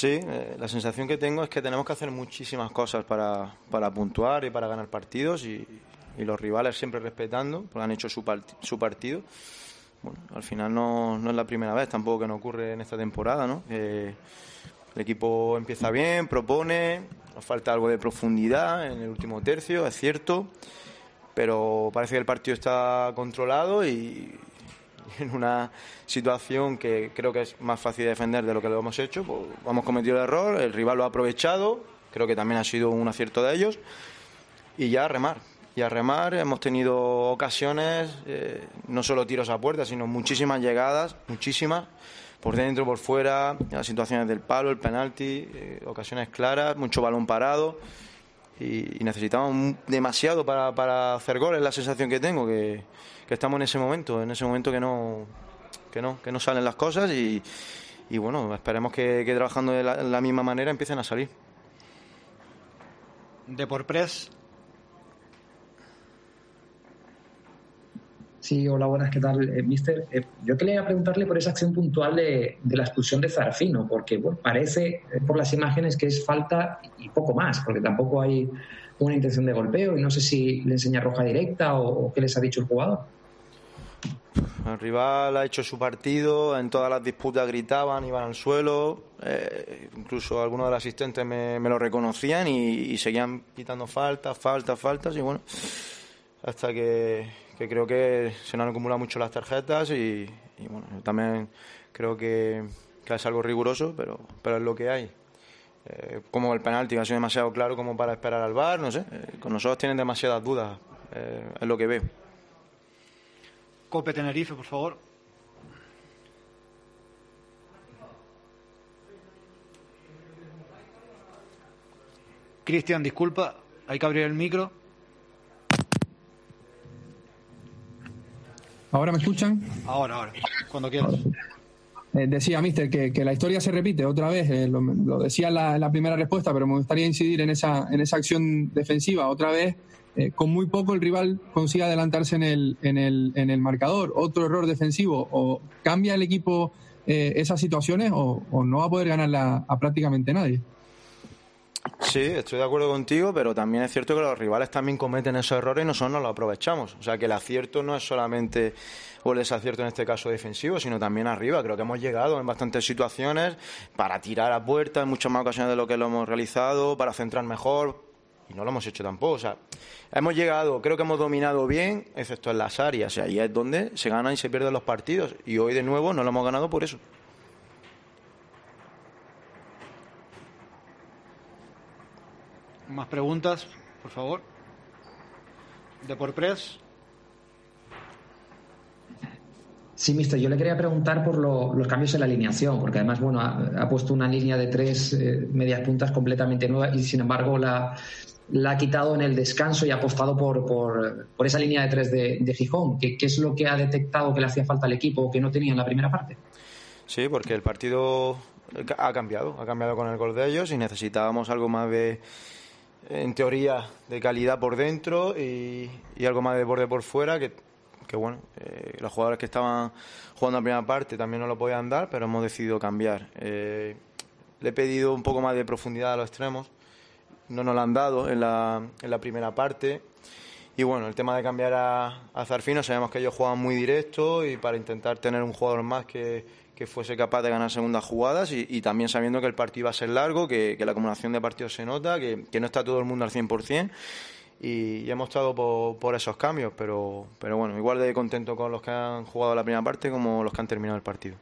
Sí, la sensación que tengo es que tenemos que hacer muchísimas cosas para puntuar y para ganar partidos y los rivales siempre respetando, porque han hecho su partido. Bueno, al final no es la primera vez tampoco que nos ocurre en esta temporada, ¿no? El equipo empieza bien, propone, nos falta algo de profundidad en el último tercio, es cierto, pero parece que el partido está controlado y en una situación que creo que es más fácil de defender de lo que lo hemos hecho, pues hemos cometido el error, el rival lo ha aprovechado, creo que también ha sido un acierto de ellos, y ya a remar. Y a remar hemos tenido ocasiones, no solo tiros a puerta, sino muchísimas llegadas, muchísimas, por dentro, por fuera, las situaciones del palo, el penalti, ocasiones claras, mucho balón parado, y necesitamos demasiado para hacer goles, es la sensación que tengo, que estamos en ese momento que no salen las cosas y bueno, esperemos que trabajando de la misma manera empiecen a salir. Deporpress. Sí, hola, buenas, ¿qué tal, mister? Yo quería preguntarle por esa acción puntual de la expulsión de Zarfino, porque bueno, parece por las imágenes que es falta y poco más, porque tampoco hay una intención de golpeo y no sé si le enseña roja directa o qué les ha dicho el jugador. El rival ha hecho su partido, en todas las disputas gritaban, iban al suelo, incluso algunos de los asistentes me lo reconocían y seguían pitando faltas y bueno, hasta que creo que se nos han acumulado mucho las tarjetas y bueno, yo también creo que es algo riguroso, pero es lo que hay. Como el penalti ha sido demasiado claro como para esperar al VAR, no sé, con nosotros tienen demasiadas dudas, es lo que veo. Cope Tenerife, por favor. Cristian, disculpa, hay que abrir el micro. ¿Ahora me escuchan? Ahora, cuando quieras. Decía, mister, que la historia se repite otra vez, lo decía en la primera respuesta, pero me gustaría incidir en esa acción defensiva. Otra vez, con muy poco el rival consigue adelantarse en el marcador. Otro error defensivo. O cambia el equipo esas situaciones o no va a poder ganarla a prácticamente nadie. Sí, estoy de acuerdo contigo, pero también es cierto que los rivales también cometen esos errores y nosotros no los aprovechamos. O sea, que el acierto no es solamente, o el desacierto en este caso defensivo, sino también arriba. Creo que hemos llegado en bastantes situaciones para tirar a puerta en muchas más ocasiones de lo que lo hemos realizado, para centrar mejor, y no lo hemos hecho tampoco. O sea, hemos llegado, creo que hemos dominado bien, excepto en las áreas, y ahí es donde se ganan y se pierden los partidos. Y hoy de nuevo no lo hemos ganado por eso. Más preguntas, por favor. Deporpress. Sí, mister, yo le quería preguntar por los cambios en la alineación, porque además, bueno, ha puesto una línea de 3 medias puntas completamente nueva y sin embargo la ha quitado en el descanso y ha apostado por esa línea de 3 de Gijón. ¿Qué es lo que ha detectado que le hacía falta al equipo que no tenía en la primera parte? Sí, porque el partido ha cambiado con el gol de ellos y necesitábamos algo más en teoría, de calidad por dentro y algo más de borde por fuera, que bueno, los jugadores que estaban jugando la primera parte también no lo podían dar, pero hemos decidido cambiar. Le he pedido un poco más de profundidad a los extremos, no nos lo han dado en la primera parte. Y bueno, el tema de cambiar a Zarfino, sabemos que ellos juegan muy directo y para intentar tener un jugador más que fuese capaz de ganar segundas jugadas y también sabiendo que el partido iba a ser largo, que la acumulación de partidos se nota, que no está todo el mundo al 100%. Y hemos estado por esos cambios, pero bueno, igual de contento con los que han jugado la primera parte como los que han terminado el partido.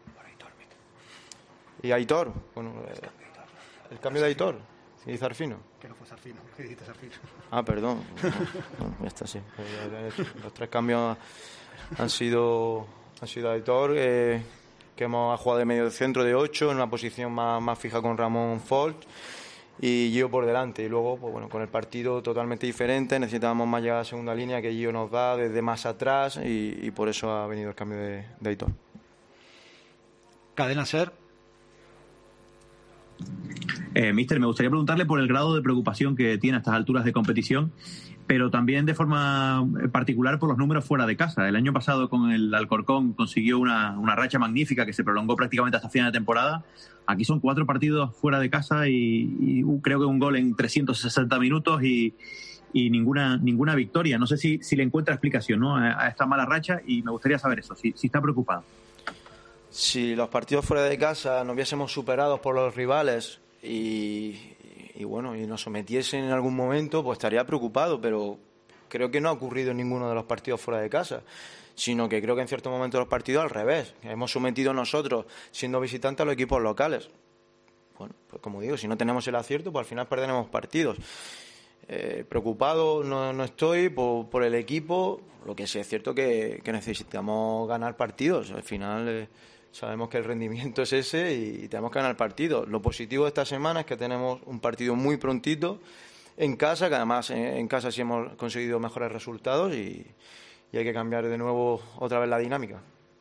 Y Aitor, bueno, el cambio de Aitor y Zarfino. Que no fue Zarfino, que dijiste Zarfino. Ah, perdón. Bueno, ya está, sí. Los 3 cambios han sido Aitor, que hemos jugado de medio centro de 8, en una posición más fija con Ramón Folt, y Gio por delante. Y luego, pues bueno, con el partido totalmente diferente, necesitábamos más llegada a segunda línea que Gio nos da desde más atrás y por eso ha venido el cambio de Aitor. Cadena Ser. Míster, me gustaría preguntarle por el grado de preocupación que tiene a estas alturas de competición, pero también de forma particular por los números fuera de casa. El año pasado con el Alcorcón consiguió una racha magnífica que se prolongó prácticamente hasta final de temporada. Aquí son 4 partidos fuera de casa y creo que un gol en 360 minutos y ninguna victoria. No sé si le encuentra explicación, ¿no?, a esta mala racha, y me gustaría saber eso, si está preocupado. Si los partidos fuera de casa nos viésemos superados por los rivales y nos sometiesen en algún momento, pues estaría preocupado, pero creo que no ha ocurrido en ninguno de los partidos fuera de casa, sino que creo que en ciertos momentos de los partidos al revés. Hemos sometido nosotros, siendo visitantes, a los equipos locales. Bueno, pues como digo, si no tenemos el acierto, pues al final perderemos partidos. Preocupado no estoy por el equipo. Lo que sí es cierto que necesitamos ganar partidos. Al final sabemos que el rendimiento es ese y tenemos que ganar partidos. Lo positivo de esta semana es que tenemos un partido muy prontito en casa, que además en casa sí hemos conseguido mejores resultados y hay que cambiar de nuevo otra vez la dinámica.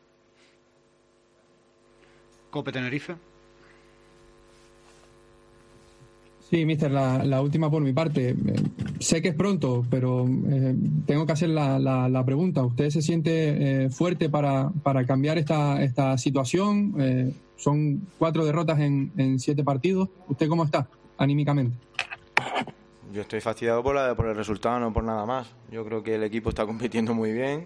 Cope Tenerife. Sí, míster, la última por mi parte. Sé que es pronto, pero tengo que hacer la pregunta. ¿Usted se siente fuerte para cambiar esta situación? Son 4 derrotas en 7 partidos. ¿Usted cómo está anímicamente? Yo estoy fastidiado por el resultado, no por nada más. Yo creo que el equipo está compitiendo muy bien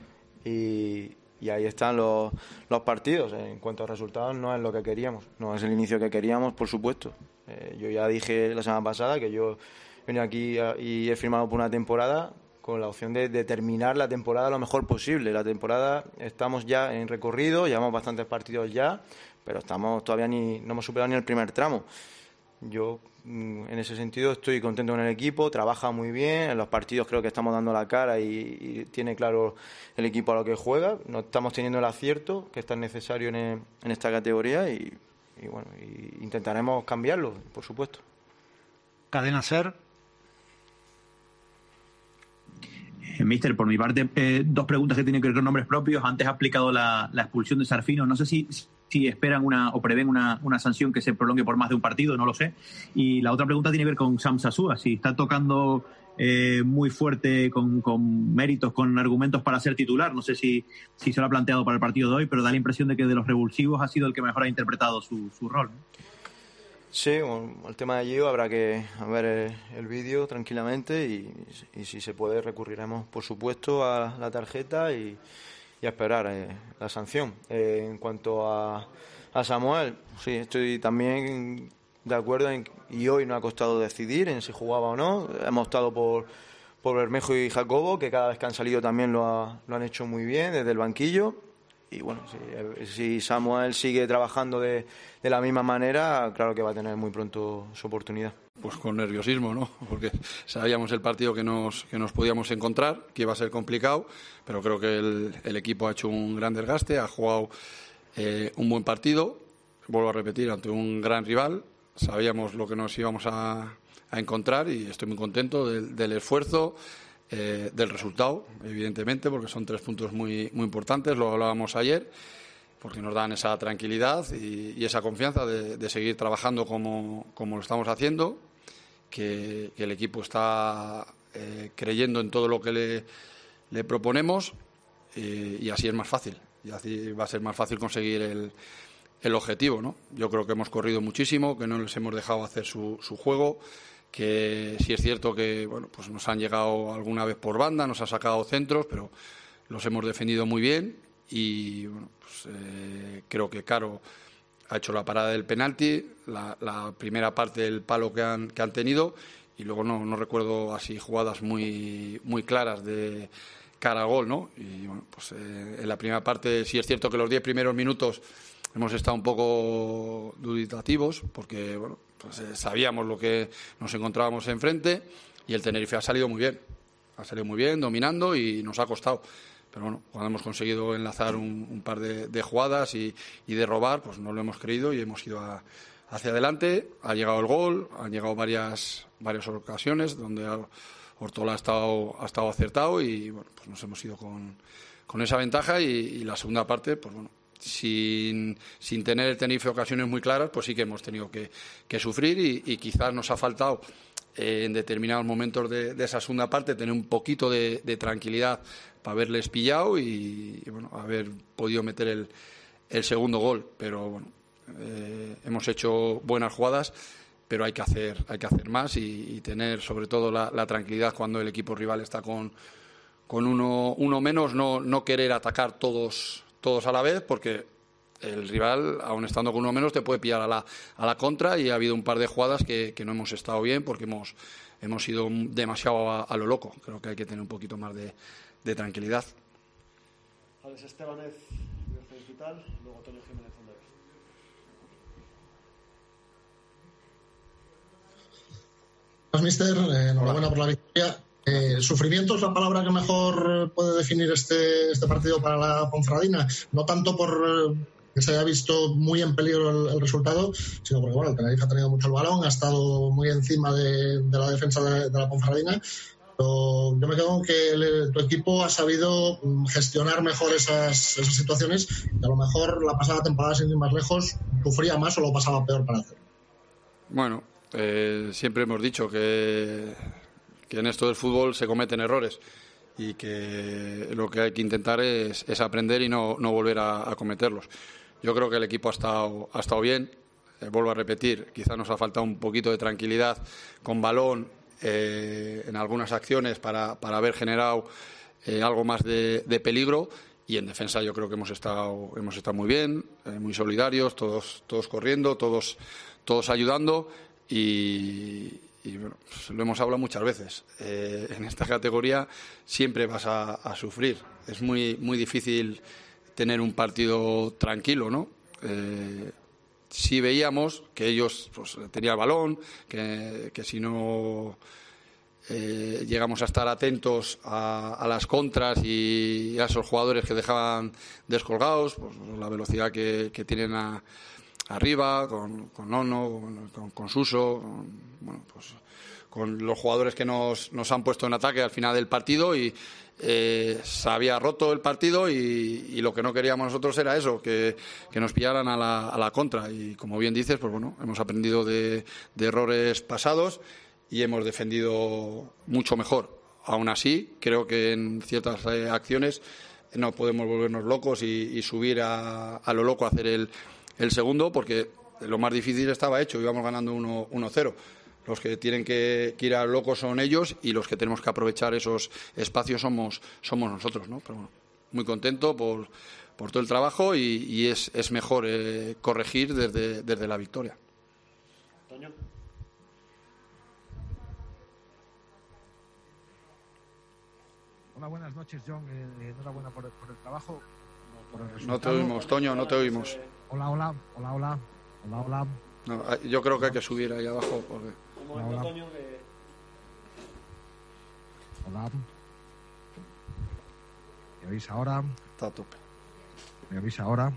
y ahí están los partidos. En cuanto a resultados, no es lo que queríamos. No es el inicio que queríamos, por supuesto. Yo ya dije la semana pasada que yo venía aquí y he firmado por una temporada con la opción de terminar la temporada lo mejor posible. La temporada estamos ya en recorrido, llevamos bastantes partidos ya, pero todavía no hemos superado ni el primer tramo. Yo en ese sentido estoy contento con el equipo, trabaja muy bien, en los partidos creo que estamos dando la cara y tiene claro el equipo a lo que juega. No estamos teniendo el acierto que es tan necesario en esta categoría y intentaremos cambiarlo, por supuesto. Cadena SER. Míster, por mi parte, 2 preguntas que tienen que ver con nombres propios. Antes ha explicado la expulsión de Sarfino. No sé si esperan o prevén una sanción que se prolongue por más de un partido, no lo sé. Y la otra pregunta tiene que ver con Sam Sasúa, si está tocando muy fuerte, con méritos, con argumentos para ser titular. No sé si se lo ha planteado para el partido de hoy, pero da la impresión de que de los revulsivos ha sido el que mejor ha interpretado su rol, ¿no? Sí, el tema de Gio habrá que ver el vídeo tranquilamente y si se puede recurriremos, por supuesto, a la tarjeta y a esperar la sanción. En cuanto a Samuel, sí, estoy también de acuerdo y hoy no ha costado decidir en si jugaba o no. Hemos optado por Bermejo y Jacobo, que cada vez que han salido también lo han hecho muy bien desde el banquillo. Y bueno, si Samuel sigue trabajando de la misma manera, claro que va a tener muy pronto su oportunidad. Pues con nerviosismo, ¿no? Porque sabíamos el partido que nos podíamos encontrar, que iba a ser complicado, pero creo que el equipo ha hecho un gran desgaste, ha jugado un buen partido, vuelvo a repetir, ante un gran rival. Sabíamos lo que nos íbamos a encontrar y estoy muy contento del esfuerzo, del resultado, evidentemente, porque son 3 puntos muy, muy importantes, lo hablábamos ayer, porque nos dan esa tranquilidad y esa confianza de seguir trabajando como lo estamos haciendo, que el equipo está creyendo en todo lo que le proponemos y así es más fácil, y así va a ser más fácil conseguir el objetivo, ¿no? Yo creo que hemos corrido muchísimo, que no les hemos dejado hacer su juego, que sí es cierto que pues nos han llegado alguna vez por banda, nos han sacado centros, pero los hemos defendido muy bien y creo que Caro ha hecho la parada del penalti, la primera parte del palo que han tenido, y luego no recuerdo así jugadas muy, muy claras de cara al gol, ¿no? Y en la primera parte sí es cierto que los 10 primeros minutos hemos estado un poco dubitativos porque sabíamos lo que nos encontrábamos enfrente y el Tenerife ha salido muy bien, dominando y nos ha costado. Pero cuando hemos conseguido enlazar un par de jugadas y de robar, pues no lo hemos creído y hemos ido hacia adelante. Ha llegado el gol, han llegado varias ocasiones donde Ortola ha estado acertado y pues nos hemos ido con esa ventaja y la segunda parte, pues sin tener el Tenerife ocasiones muy claras, pues sí que hemos tenido que sufrir y quizás nos ha faltado en determinados momentos de esa segunda parte tener un poquito de tranquilidad para haberles pillado y bueno, haber podido meter el segundo gol. Pero bueno, hemos hecho buenas jugadas, pero hay que hacer más y tener sobre todo la tranquilidad cuando el equipo rival está con uno menos, no querer atacar todos a la vez, porque el rival, aun estando con uno menos, te puede pillar a la contra, y ha habido un par de jugadas que no hemos estado bien porque hemos ido demasiado a lo loco. Creo que hay que tener un poquito más de tranquilidad. Alex Estebanez, Digital, luego Antonio Jiménez. Mister, enhorabuena por la victoria. Sufrimiento es la palabra que mejor puede definir este partido para la Ponferradina, no tanto por que se haya visto muy en peligro el resultado, sino porque bueno, el Tenerife ha tenido mucho el balón, ha estado muy encima de la defensa de la Ponferradina, pero yo me quedo con que tu equipo ha sabido gestionar mejor esas situaciones, y a lo mejor la pasada temporada, sin ir más lejos, sufría más o lo pasaba peor para hacerlo. Bueno, siempre hemos dicho que en esto del fútbol se cometen errores y que lo que hay que intentar es aprender y no volver a cometerlos. Yo creo que el equipo ha estado bien. Vuelvo a repetir, quizá nos ha faltado un poquito de tranquilidad con balón en algunas acciones para haber generado algo más de peligro, y en defensa yo creo que hemos estado muy bien, muy solidarios, todos corriendo, todos ayudando. Y bueno, pues lo hemos hablado muchas veces. En esta categoría siempre vas a sufrir. Es muy difícil tener un partido tranquilo, ¿no? Sí veíamos que ellos pues, tenían el balón, que si no llegamos a estar atentos a las contras y a esos jugadores que dejaban descolgados, pues la velocidad que tienen arriba, con Nono, con Suso, con los jugadores que nos han puesto en ataque al final del partido, y se había roto el partido y lo que no queríamos nosotros era eso, que nos pillaran a la contra. Y como bien dices, pues bueno, hemos aprendido de errores pasados y hemos defendido mucho mejor. Aún así, creo que en ciertas acciones no podemos volvernos locos y subir a lo loco a hacer el segundo, porque lo más difícil estaba hecho, íbamos ganando 1-0. Los que tienen que ir a locos son ellos, y los que tenemos que aprovechar esos espacios somos nosotros, ¿no? Pero bueno, muy contento por todo el trabajo y es mejor corregir desde la victoria. Toño. Hola, buenas noches, John. Enhorabuena por el trabajo. Por el no te oímos, Toño, no te oímos. Hola. No, yo creo que hay que subir ahí abajo. Porque... Hola. Toño, que... Hola. ¿Me oís ahora? Está a tope. ¿Me oís ahora?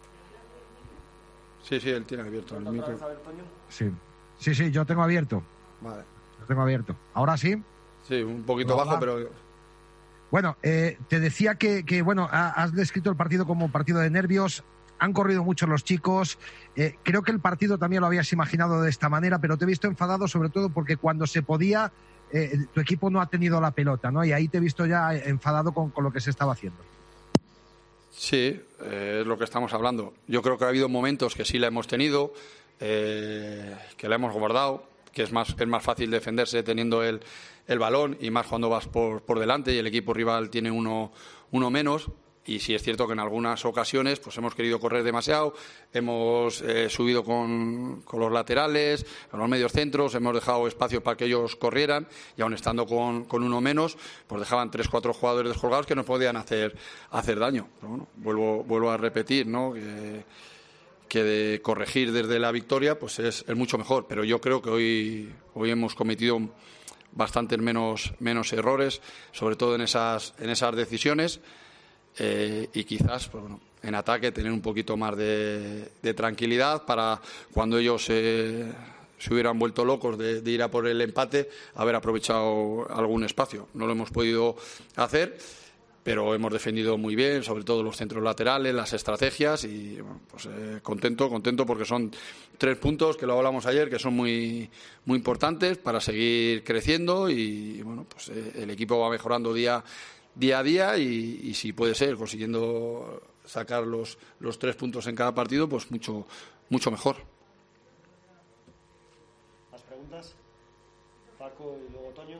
Sí, él tiene abierto el micro. Sí, yo tengo abierto. Vale. Lo tengo abierto. ¿Ahora sí? Sí, un poquito bajo, pero... Bueno, te decía que bueno, has descrito el partido como un partido de nervios. Han corrido mucho los chicos. Creo que el partido también lo habías imaginado de esta manera, pero te he visto enfadado sobre todo porque cuando se podía, tu equipo no ha tenido la pelota, ¿no? Y ahí te he visto ya enfadado con lo que se estaba haciendo. Sí, es lo que estamos hablando. Yo creo que ha habido momentos que sí la hemos tenido, que la hemos guardado, que es más fácil defenderse teniendo el balón, y más cuando vas por delante y el equipo rival tiene uno menos. Y sí es cierto que en algunas ocasiones pues hemos querido correr demasiado, hemos subido con los laterales, con los medios centros, hemos dejado espacio para que ellos corrieran, y aun estando con uno menos, pues dejaban 3-4 jugadores descolgados que nos podían hacer daño. Pero bueno, vuelvo a repetir, ¿no? Que de corregir desde la victoria pues es mucho mejor, pero yo creo que hoy hemos cometido bastantes menos errores, sobre todo en esas decisiones. Y quizás pues bueno, en ataque tener un poquito más de tranquilidad para cuando ellos se hubieran vuelto locos de ir a por el empate, haber aprovechado algún espacio. No lo hemos podido hacer, pero hemos defendido muy bien, sobre todo los centros laterales, las estrategias, y bueno, pues contento porque son 3 puntos, que lo hablamos ayer, que son muy, muy importantes para seguir creciendo, y bueno, pues el equipo va mejorando día a día, y si puede ser consiguiendo sacar los 3 puntos en cada partido, pues mucho mejor. ¿Más preguntas? Paco y luego Toño.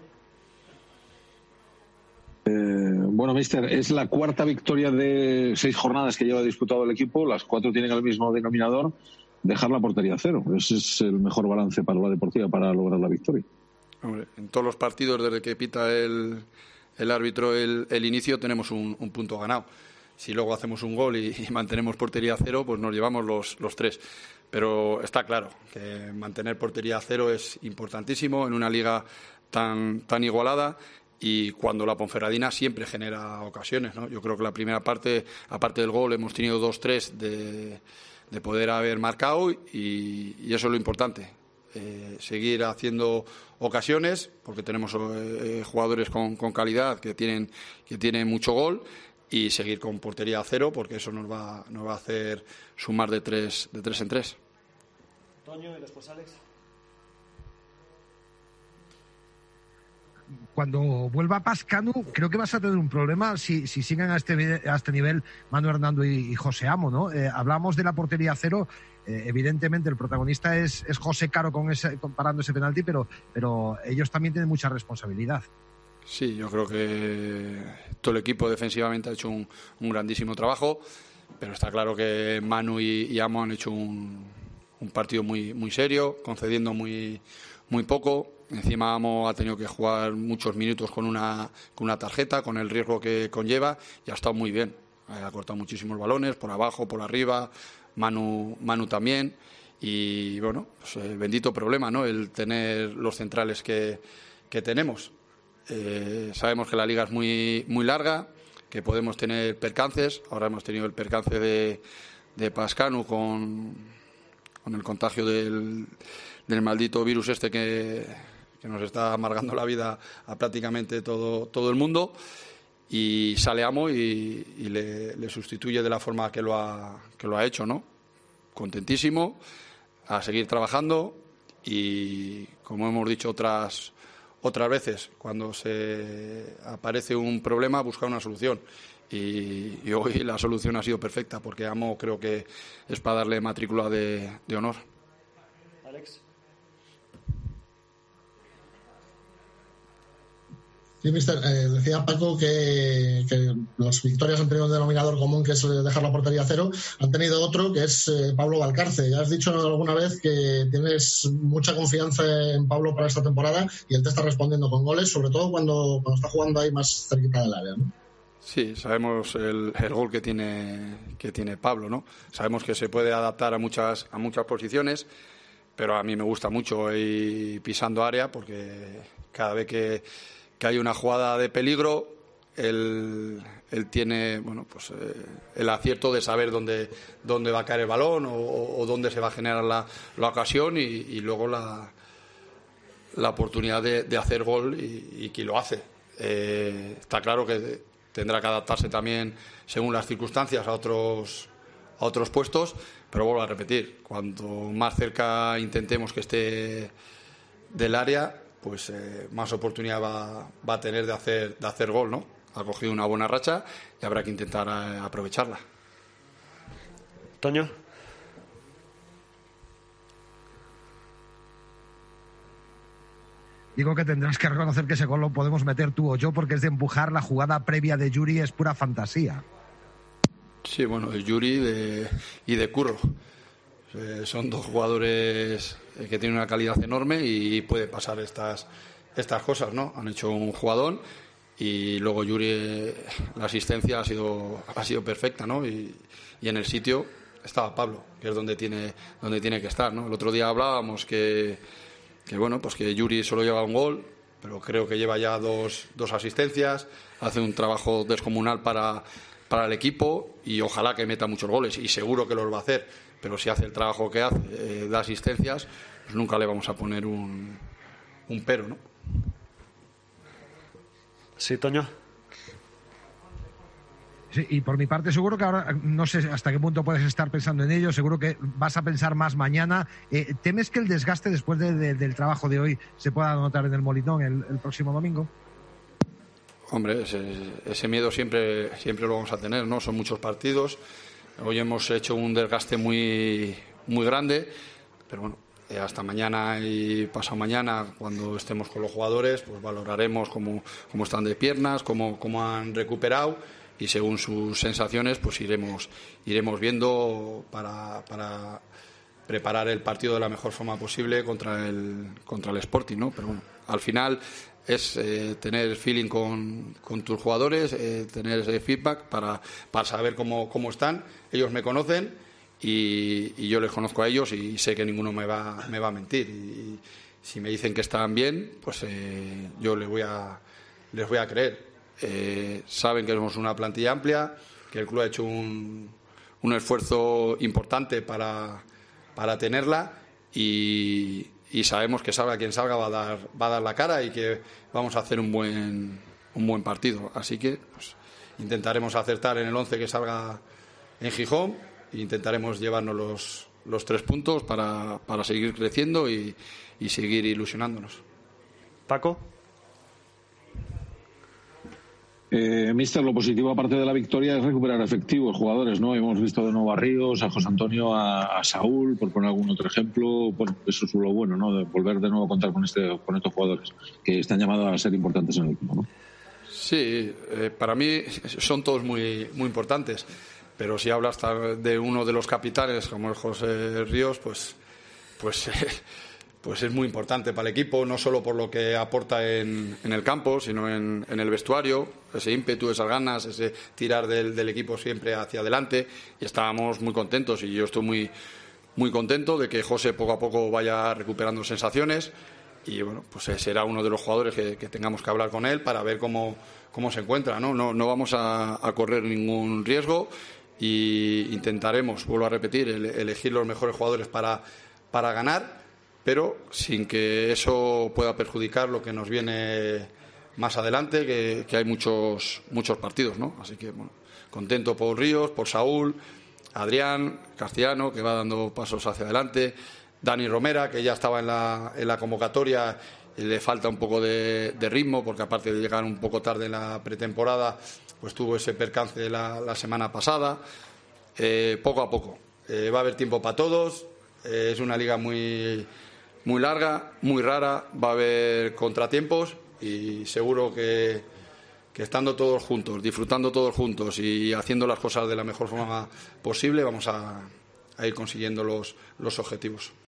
Bueno, mister, es la 4ª victoria de 6 jornadas que lleva disputado el equipo. Las 4 tienen el mismo denominador: dejar la portería a 0. Ese es el mejor balance para la Deportiva para lograr la victoria. Hombre, en todos los partidos, desde que pita el árbitro el inicio, tenemos un punto ganado. Si luego hacemos un gol y mantenemos portería a 0, pues nos llevamos los 3. Pero está claro que mantener portería a 0 es importantísimo en una liga tan igualada, y cuando la Ponferradina siempre genera ocasiones, ¿no? Yo creo que la primera parte, aparte del gol, hemos tenido 2-3 de poder haber marcado, y eso es lo importante. Seguir haciendo ocasiones, porque tenemos jugadores con calidad que tienen mucho gol, y seguir con portería a 0, porque eso nos va a hacer sumar de 3 en 3. Toño y después Alex. Cuando vuelva Pascanu, creo que vas a tener un problema si siguen a este nivel Manu Hernando y José Amo, ¿no? Hablamos de la portería a 0. Evidentemente el protagonista es José Caro parando ese penalti, pero ellos también tienen mucha responsabilidad. Sí, yo creo que todo el equipo defensivamente ha hecho un grandísimo trabajo, pero está claro que Manu y Amo han hecho un partido muy, muy serio, concediendo muy poco. Encima Amo ha tenido que jugar muchos minutos con una tarjeta, con el riesgo que conlleva, y ha estado muy bien. Ha cortado muchísimos balones, por abajo, por arriba, Manu también. Y bueno, pues el bendito problema, ¿no? El tener los centrales que tenemos. Sabemos que la liga es muy, muy larga, que podemos tener percances. Ahora hemos tenido el percance de Pascanu con el contagio del maldito virus que nos está amargando la vida a prácticamente todo el mundo, y sale Amo y le sustituye de la forma que lo ha hecho, ¿no? Contentísimo, a seguir trabajando, y como hemos dicho otras veces, cuando se aparece un problema, buscar una solución. Y hoy la solución ha sido perfecta, porque Amo creo que es para darle matrícula de honor. Alex. Sí, mister, decía Paco que las victorias han tenido un denominador común, que es dejar la portería a 0. Han tenido otro, que es Pablo Valcarce. Ya has dicho alguna vez que tienes mucha confianza en Pablo para esta temporada, y él te está respondiendo con goles, sobre todo cuando está jugando ahí más cerquita del área, ¿no? Sí, sabemos el gol que tiene Pablo, ¿no? Sabemos que se puede adaptar a muchas posiciones, pero a mí me gusta mucho ir pisando área, porque cada vez que hay una jugada de peligro, él tiene, bueno, pues el acierto de saber dónde va a caer el balón, o dónde se va a generar la ocasión, y luego la oportunidad de hacer gol, y que lo hace. Está claro que tendrá que adaptarse también, según las circunstancias, a otros puestos, pero vuelvo a repetir, cuanto más cerca intentemos que esté del área, pues más oportunidad va a tener de hacer gol, ¿no? Ha cogido una buena racha y habrá que intentar aprovecharla. Toño. Digo que tendrás que reconocer que ese gol lo podemos meter tú o yo, porque es de empujar. La jugada previa de Yuri es pura fantasía. Sí, bueno, de Yuri y de Curro. Son 2 jugadores que tienen una calidad enorme, y puede pasar estas cosas, ¿no? Han hecho un jugadón, y luego Yuri, la asistencia ha sido perfecta, ¿no? Y en el sitio estaba Pablo, que es donde tiene que estar, ¿no? El otro día hablábamos que bueno, pues que Yuri solo lleva un gol, pero creo que lleva ya dos asistencias, hace un trabajo descomunal para el equipo, y ojalá que meta muchos goles, y seguro que los va a hacer. Pero si hace el trabajo que hace, da asistencias, pues nunca le vamos a poner un pero, ¿no? Sí, Toño. Sí, y por mi parte seguro que ahora, no sé hasta qué punto puedes estar pensando en ello, seguro que vas a pensar más mañana. ¿Temes que el desgaste después del trabajo de hoy se pueda notar en el Molinón el próximo domingo? Hombre, ese miedo siempre lo vamos a tener, ¿no? Son muchos partidos. Hoy hemos hecho un desgaste muy grande, pero bueno, hasta mañana y pasado mañana, cuando estemos con los jugadores, pues valoraremos cómo están de piernas, cómo han recuperado, y según sus sensaciones pues iremos viendo para preparar el partido de la mejor forma posible contra el Sporting, ¿no? Pero bueno, al final es tener feeling con tus jugadores, tener ese feedback para saber cómo están. Ellos me conocen y yo les conozco a ellos y sé que ninguno me va a mentir. Y si me dicen que están bien, pues yo les voy a creer. Saben que somos una plantilla amplia, que el club ha hecho un esfuerzo importante para tenerla y sabemos que salga quien salga va a dar la cara y que vamos a hacer un buen partido. Así que pues, intentaremos acertar en el 11 que salga en Gijón e intentaremos llevarnos los 3 puntos para seguir creciendo y seguir ilusionándonos. Paco. Mister, lo positivo aparte de la victoria es recuperar efectivos jugadores, ¿no? Hemos visto de nuevo a Ríos, a José Antonio, a Saúl, por poner algún otro ejemplo. Bueno, eso es lo bueno, ¿no? De volver de nuevo a contar con estos jugadores que están llamados a ser importantes en el equipo, ¿no? Sí, para mí son todos muy importantes, pero si hablas de uno de los capitanes como el José Ríos, pues es muy importante para el equipo, no solo por lo que aporta en el campo, sino en el vestuario, ese ímpetu, esas ganas, ese tirar del equipo siempre hacia adelante, y estábamos muy contentos, y yo estoy muy contento de que José poco a poco vaya recuperando sensaciones, y bueno, pues será uno de los jugadores que tengamos que hablar con él para ver cómo se encuentra, ¿no? No vamos a correr ningún riesgo y intentaremos, vuelvo a repetir, elegir los mejores jugadores para ganar, pero sin que eso pueda perjudicar lo que nos viene más adelante, que hay muchos partidos, ¿no? Así que, bueno, contento por Ríos, por Saúl, Adrián, Castellano, que va dando pasos hacia adelante, Dani Romera, que ya estaba en la convocatoria, le falta un poco de ritmo, porque aparte de llegar un poco tarde en la pretemporada, pues tuvo ese percance la semana pasada. Poco a poco. Va a haber tiempo para todos, es una liga muy larga, muy rara, va a haber contratiempos y seguro que estando todos juntos, disfrutando todos juntos y haciendo las cosas de la mejor forma posible, vamos a ir consiguiendo los objetivos.